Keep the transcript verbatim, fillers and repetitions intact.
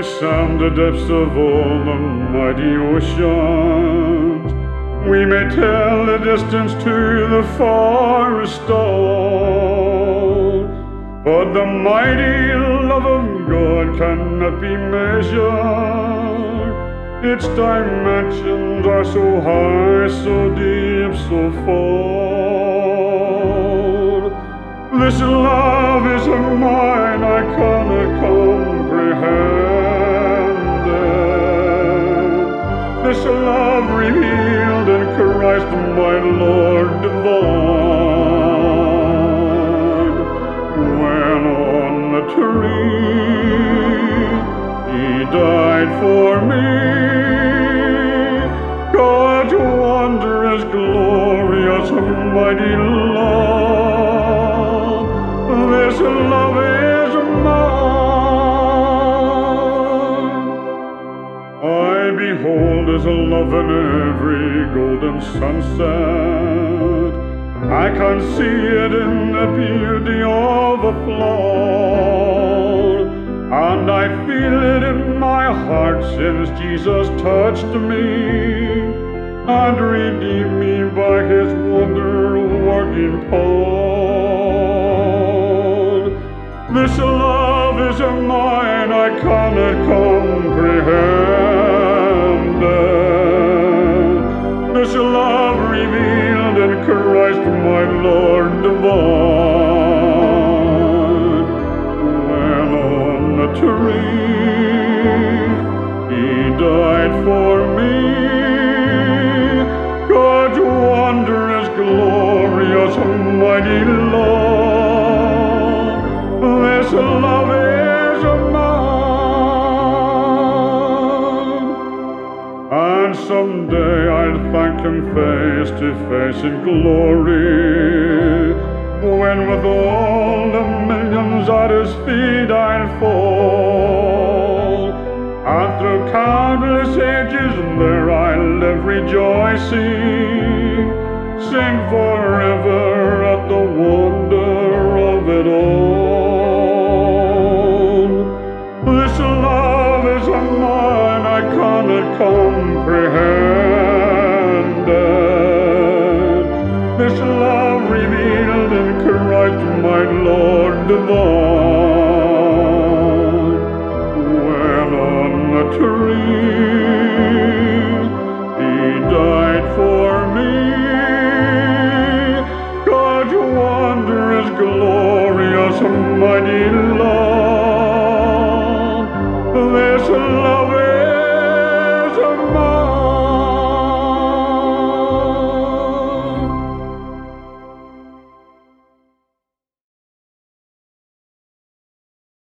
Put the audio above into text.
sound the depths of all the mighty oceans. We may tell the distance to the farthest star, but the mighty love of God cannot be measured. Its dimensions are so high, so deep, so far. This love is mine, I cannot comprehend it. This love revealed in Christ my Lord divine. When on the tree He died for me, God's wondrous, glorious, mighty love. This love is mine. I behold His love in every golden sunset. I can see it in the beauty of a flower, and I feel it in my heart since Jesus touched me and redeemed me by His wonder-working power. This love is mine, I cannot comprehend it. This love revealed in Christ my Lord divine. When on the tree He died for me, God's wondrous, glorious, mighty love. This love is mine. And someday I'll thank Him face to face in glory, when with all the millions at His feet I'll fall. And through countless ages there I'll live rejoicing, sing forever at the wonder of it all. This love is mine, I cannot comprehend it. This love revealed in Christ my Lord divine. When on the tree He died for me, God's wondrous, glorious, mighty love.